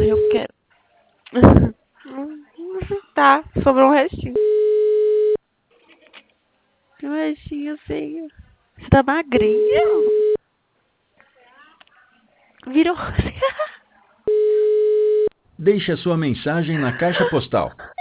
Eu quero. Tá, sobrou um restinho. Um restinho assim. Você tá magrinha? Virou. Deixe a sua mensagem na caixa postal